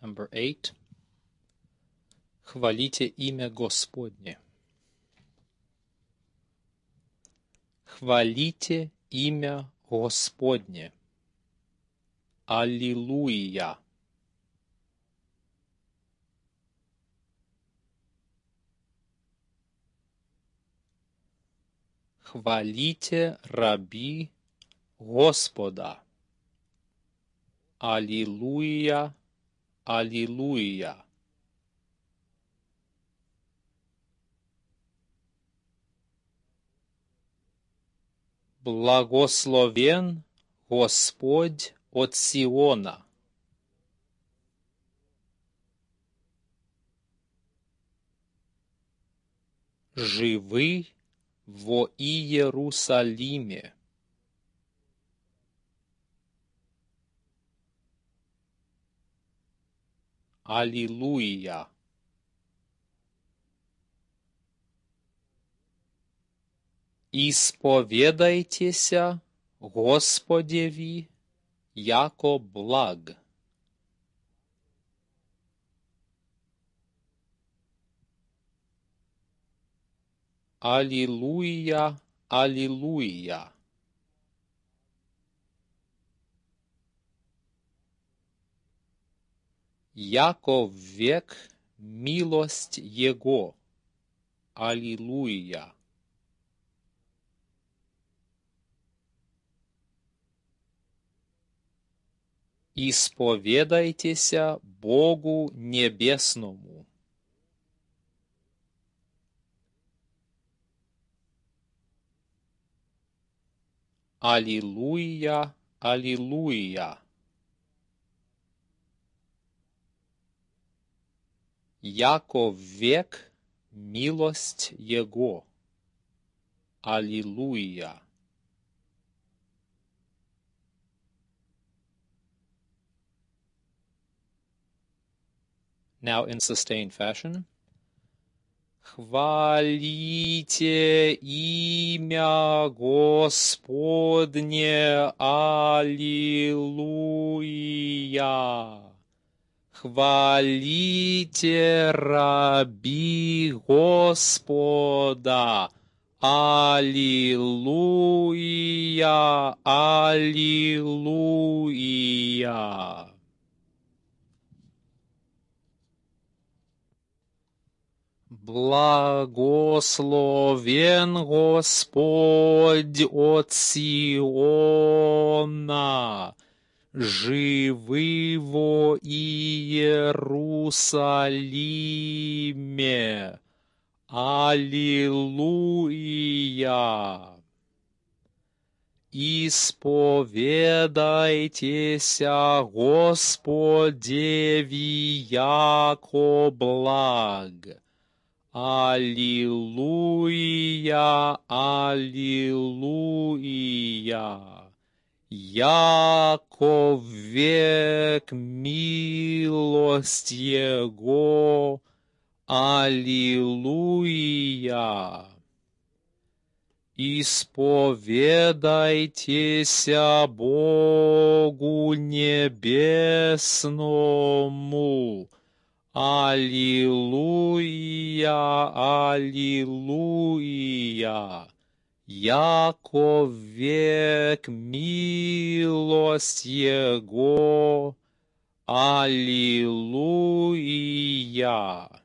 Number 8. Хвалите имя Господне. Хвалите имя Господне. Аллилуйя. Хвалите раби Господа. Аллилуйя, аллилуйя. Благословен Господь от Сиона. Живы во Иерусалиме. Аллилуйя. Исповедайтеся Господеви, яко благ. Аллилуйя, аллилуйя. Яко век милость Его. Аллилуйя. Исповедайтеся Богу Небесному. Аллилуйя, аллилуйя. Яко век милость Его. Аллилуйя. Now in sustained fashion. Хвалите имя Господне, аллилуйя. Хвалите раби Господа, аллилуйя, аллилуйя. Благословен Господь от Сиона, живы во Иерусалиме. Аллилуйя. Исповедайтеся Господеви, яко благ. Аллилуйя, аллилуйя. Яко век милость Его. Аллилуйя. Исповедайтеся Богу Небесному. Аллилуйя, аллилуйя. Яко век милость Его. Аллилуйя.